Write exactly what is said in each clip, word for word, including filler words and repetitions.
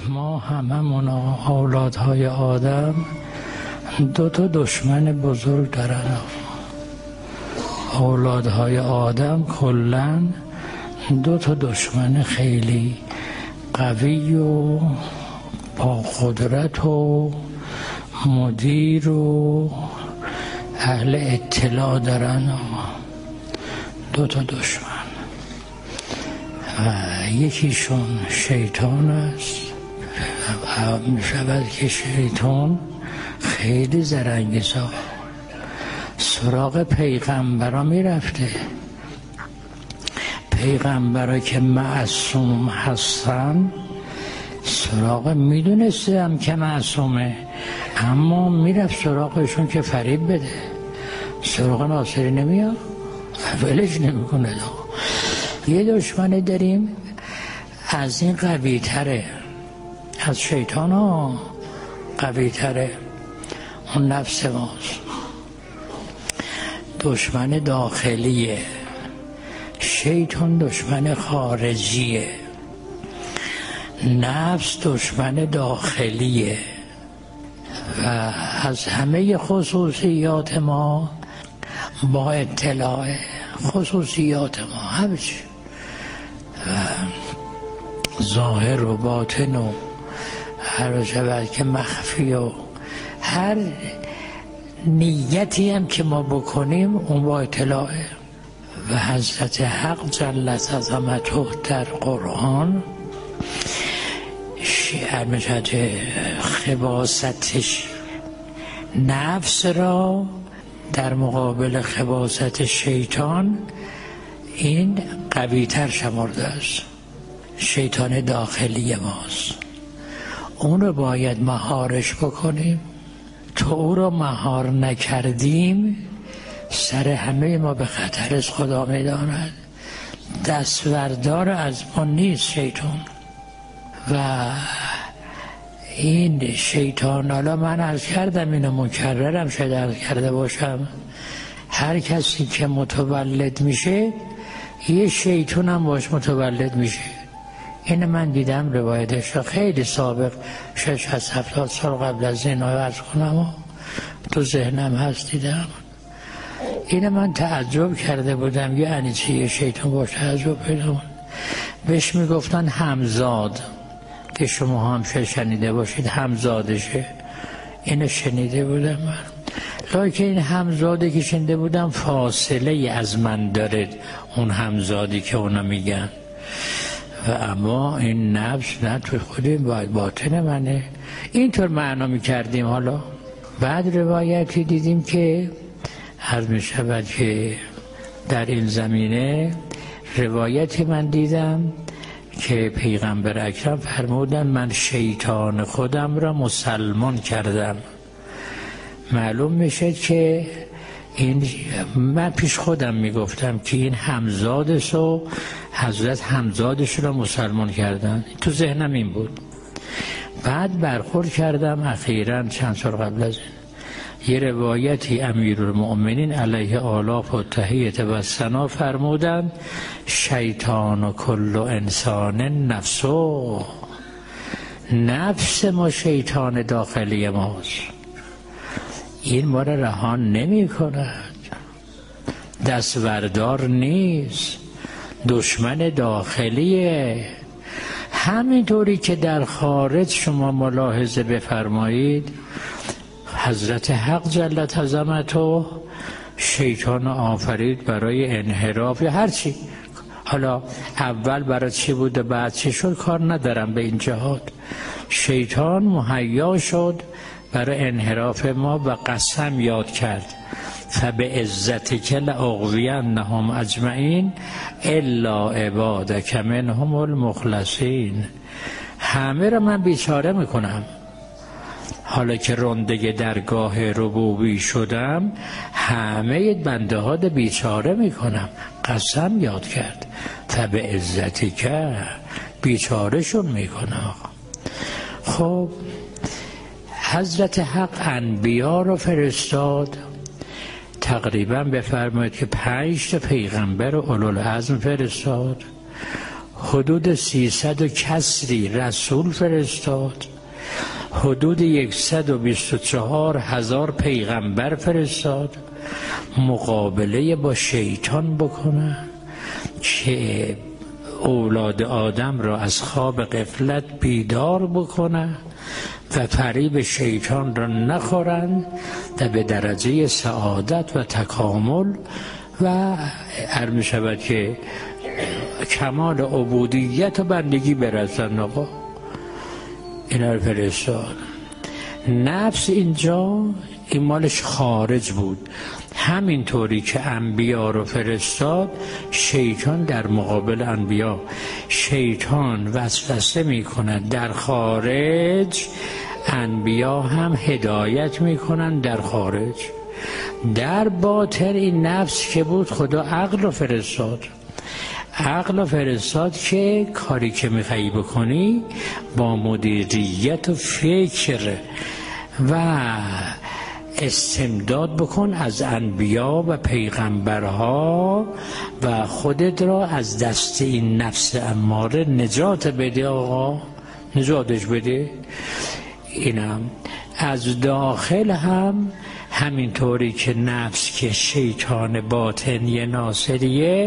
ما هممون اولادهای آدم دو تا دشمن بزرگ دارن. اولادهای آدم کلاً دو تا دشمن خیلی قوی و با قدرت و مدیر و اهل اطلاع دارن. دو تا دشمن و یکیشون شیطان است. می شود که شیطان خیلی زرنگیزا سراغ پیغمبرا می رفته. پیغمبرا که معصوم هستن سراغ می دونسته هم که معصومه، اما می رفت سراغشون که فریب بده. سراغ ناصری نمیاد، ولش نمی کنه. یه دشمن داریم از این قوی تره، از شیطان ها قوی تره، اون نفس ماست. دشمن داخلیه، شیطان دشمن خارجیه، نفس دشمن داخلیه. و از همه خصوصیات ما با اطلاع خصوصیات ما همه چی ظاهر و باطن و هر شود که مخفی و هر نیتی هم که ما بکنیم اون با اطلاعه. و حضرت حق جلت عظمته در قرآن شعر خباستش نفس را در مقابل خباست شیطان این قوی تر شمرده است. شیطان داخلی ماست، اون رو باید مهارش بکنیم. تو او رو مهار نکردیم سر همه ما به خطر از خدا میداند. دستوردار از ما نیست شیطان. و این شیطان، حالا من عرض کردم اینو مکررم شاید عرض کرده باشم، هر کسی که متولد میشه یه شیطان هم باش متولد میشه. این من دیدم روایتش خیلی سابق، شش از هفتاد سال قبل از این عرض کنم و تو ذهنم هست دیدم. این من تعجب کرده بودم، یعنی چی یه شیطان باش تعجب پیدا بود. بهش میگفتن همزاد، که شما هم شنیده باشید همزادشه. اینو شنیده بودم من، لکه این همزادی که شنیده بودم فاصله از من داره، اون همزادی که اونا میگن. و اما این نفس نه توی خودی باید باطن منه. اینطور معنا میکردیم. حالا بعد روایتی دیدیم که عرض میشود که در این زمینه روایتی من دیدم که پیغمبر اکرم فرمودن من شیطان خودم را مسلمان کردم. معلوم میشه که این من پیش خودم میگفتم که این همزادش و حضرت همزادش را مسلمان کردن، تو ذهنم این بود. بعد برخورد کردم اخیراً چند سال قبل از این یه روایتی امیرالمؤمنین علیه آلاف و تحییت و ثنا فرمودند شیطان و کل انسان نفسو، نفس ما شیطان داخلی ماست. این ما را رهان نمی کند، دستوردار نیست، دشمن داخلیه. همینطوری که در خارج شما ملاحظه بفرمایید حضرت حق جلت عظمته شیطان آفرید برای انحراف یا هر چی. حالا اول برای چی بود و بعد چی شد کار ندارم به این جهات. شیطان مهیا شد برای انحراف ما و قسم یاد کرد فبعزتک لأغوینهم اجمعین الا عبادک منهم المخلصین. همه را من بیچاره میکنم. حالا که رنده درگاه ربوبی شدم همه بنده ها ده بیچاره میکنم. قسم یاد کرد فبعزتک، بیچاره شون میکنم. خب حضرت حق انبیا رو فرستاد، تقریبا بفرمایید که پنج تا پیغمبر و اولوالعزم فرستاد. حدود سیصد و کسری رسول فرستاد، حدود یکصد و بیست و چهار هزار پیغمبر فرستاد مقابله با شیطان بکنن که اولاد آدم را از خواب غفلت بیدار بکنن و فریب شیطان را نخورند و به درجه سعادت و تکامل و عرض شود که کمال عبودیت و بندگی برسند. آقا اینا رو فرستاد. نفس اینجا این مالش خارج بود، همینطوری که انبیا رو فرستاد شیطان در مقابل انبیا. شیطان وسوسه میکنه در خارج، انبیا هم هدایت میکنن در خارج. در باطن این نفس که بود خدا عقل رو فرستاد، عقل رو فرستاد که کاری که میخوایی بکنی با مدیریت و فکر و استمداد بکن از انبیا و پیغمبرها و خودت را از دست این نفس اماره نجات بده. آقا نجاتش بده. اینم از داخل هم همینطوری که نفس که شیطان باطنی ناصریه،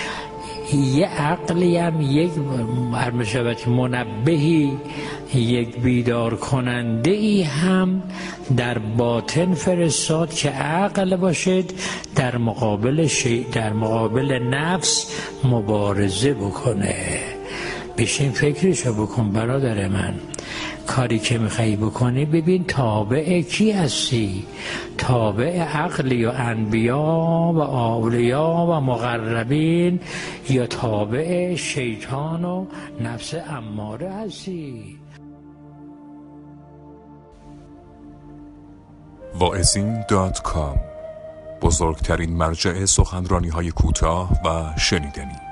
یه عقلی هم یک مرمشبت منبهی، یک بیدار کننده ای هم در باطن فرستاد که عقل باشد در مقابل شی... در مقابل نفس مبارزه بکنه. بشین فکرشو بکن برادر من، کاری که میخوایی بکنی ببین تابع کی هستی، تابع عقلی و انبیا و اولیا و مقربین یا تابع شیطان و نفس اماره هستی. واعظین دات کام، بزرگترین مرجع سخنرانی های کوتاه و شنیدنی.